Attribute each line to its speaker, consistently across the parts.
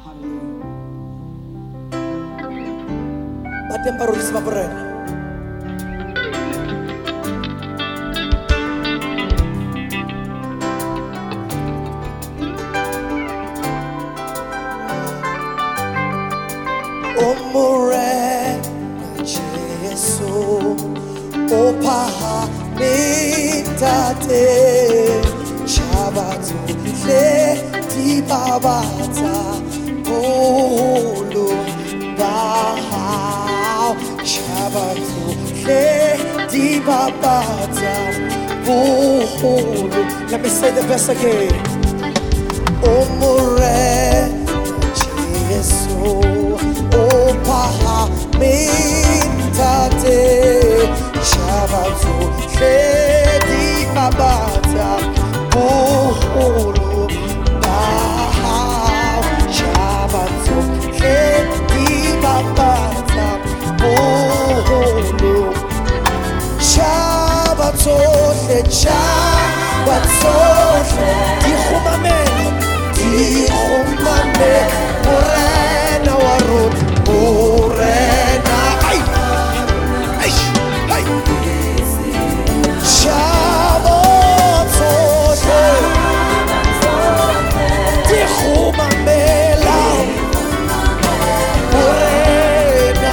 Speaker 1: Batem parorisi ba borena. Omore Jesu Opaha Mitate Shabatu Le Tibabata Olu Bahao Shabatu Le Tibabata Olu. Let me say the best again. Omore Jesu Opaha Mintate Shabatu Ledi Babata Buhulu Bahao Shabatu Ledi Babata Buhulu Shabatu Shabatu Dihumame Morena Warun Morena ay ay ay Shabbat Tikhuma Mela Morena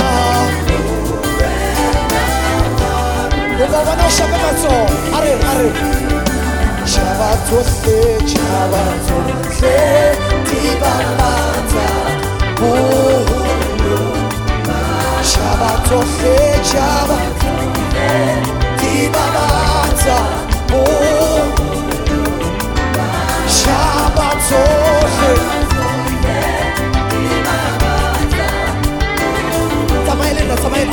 Speaker 1: Morena Shabbat Are Shabbat Tibamata Shabbat Tibamata Shabbat Tamailina Tamail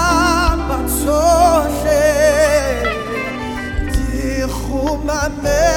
Speaker 1: Mame